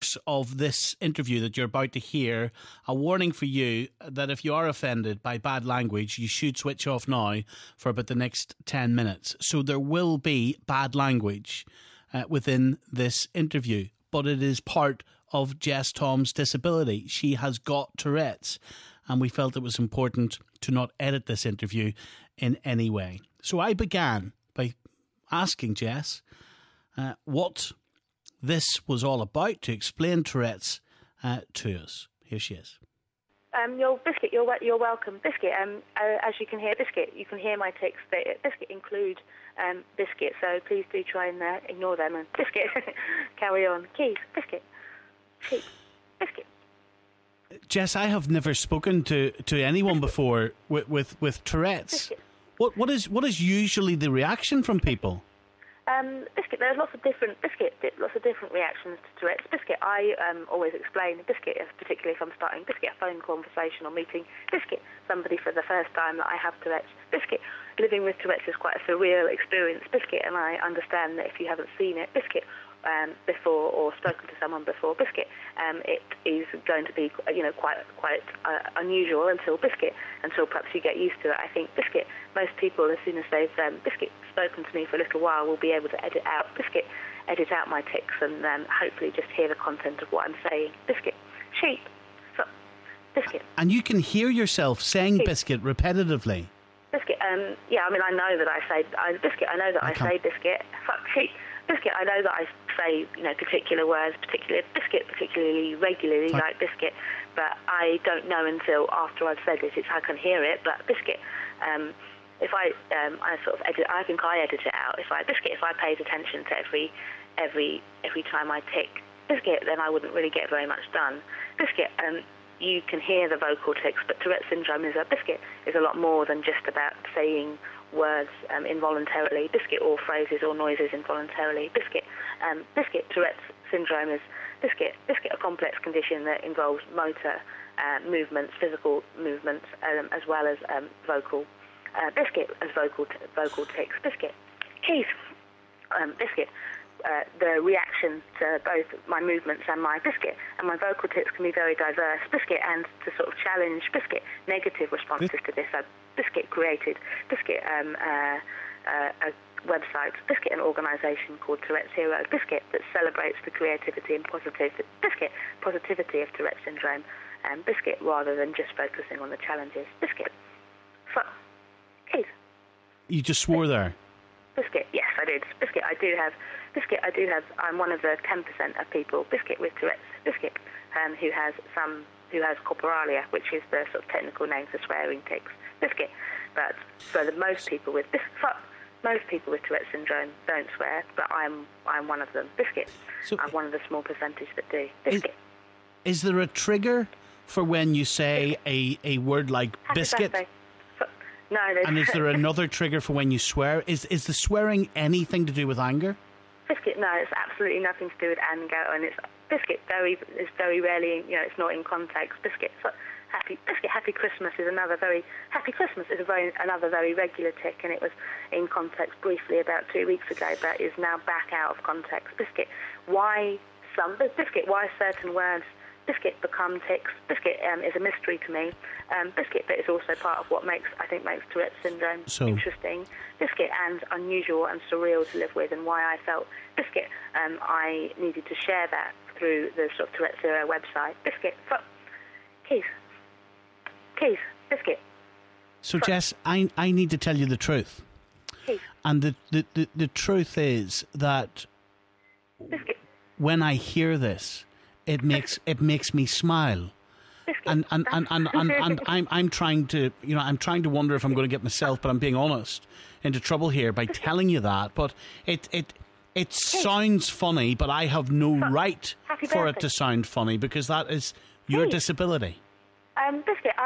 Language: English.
marks of this interview that you're about to hear, a warning for you that if you are offended by bad language, you should switch off now for about the next 10 minutes. So there will be bad language within this interview, but it is part of Jess Tom's disability. She has got Tourette's, and we felt it was important to not edit this interview in any way. So I began by asking Jess what this was all about, to explain Tourette's to us. Here she is. Biscuit, you're welcome. Biscuit, as you can hear, Biscuit, you can hear my tics. Biscuit include Biscuit, so please do try and ignore them. And Biscuit, carry on. Keys, Biscuit. Sheep, Biscuit. Jess, I have never spoken to anyone before with Tourette's. Biscuit. What is usually the reaction from people? Biscuit, there's lots of different reactions to Tourette's. Biscuit, I always explain, Biscuit, particularly if I'm starting, Biscuit, a phone conversation or meeting, Biscuit, somebody for the first time that I have Tourette's. Biscuit, living with Tourette's is quite a surreal experience, Biscuit, and I understand that if you haven't seen it, Biscuit, before or spoken to someone before, Biscuit, it is going to be quite unusual until perhaps you get used to it. I think Biscuit, most people, as soon as they've Biscuit spoken to me for a little while, will be able to edit out my tics and hopefully just hear the content of what I'm saying. Biscuit, sheep, Biscuit. And you can hear yourself saying sheep. Biscuit repetitively. Biscuit, yeah, I mean, I know that I say Biscuit. I know that I say Biscuit. Fuck sheep. Biscuit, I know that I say, particular words, particularly regularly, like Biscuit, but I don't know until after I've said it. I can hear it, but Biscuit, if I sort of edit, I think I edit it out. If I paid attention to every time I tick Biscuit, then I wouldn't really get very much done. Biscuit, you can hear the vocal tics, but Tourette's syndrome is a lot more than just about saying words involuntarily, Biscuit, or phrases or noises involuntarily. Biscuit, Tourette's syndrome is a complex condition that involves motor movements, physical movements, as well as vocal. Biscuit as vocal tics. Biscuit, keys. Biscuit. The reaction to both my movements and my Biscuit and my vocal tics can be very diverse. Biscuit, and to sort of challenge Biscuit negative responses to this. Biscuit created Biscuit a website, Biscuit, an organisation called Tourette's Hero, Biscuit, that celebrates the creativity and positivity of Tourette's syndrome, Biscuit, rather than just focusing on the challenges. Biscuit. Keys. You just swore there. Biscuit, yes, I did. Biscuit, I do have. I'm one of the 10% of people, Biscuit, with Tourette's. Biscuit, who has corporalia, which is the sort of technical name for swearing tics. Biscuit, but for most people with Tourette's syndrome don't swear, but I'm one of them. Biscuit, so I'm one of the small percentage that do. Biscuit. Is there a trigger for when you say a word like Happy biscuit? Birthday. No, and is there another trigger for when you swear? Is the swearing anything to do with anger? Biscuit, no, it's absolutely nothing to do with anger, and it's Biscuit. It's very rarely, it's not in context. Biscuit, Happy Christmas is another very regular tick, and it was in context briefly about 2 weeks ago, but is now back out of context. Biscuit, why certain words Biscuit become tics. Biscuit is a mystery to me. Biscuit, but it's also part of what makes Tourette's syndrome interesting. Biscuit, and unusual and surreal to live with, and why I felt Biscuit, I needed to share that through the sort of Tourette's Hero website. Biscuit, keys, Biscuit. So Jess, I need to tell you the truth. Keys. And the truth is that Biscuit. When I hear this, it makes me smile. And I'm trying to wonder if I'm going to get myself, but I'm being honest, into trouble here by telling you that. But it sounds funny, but I have no right for it to sound funny, because that is your disability. Biscuit,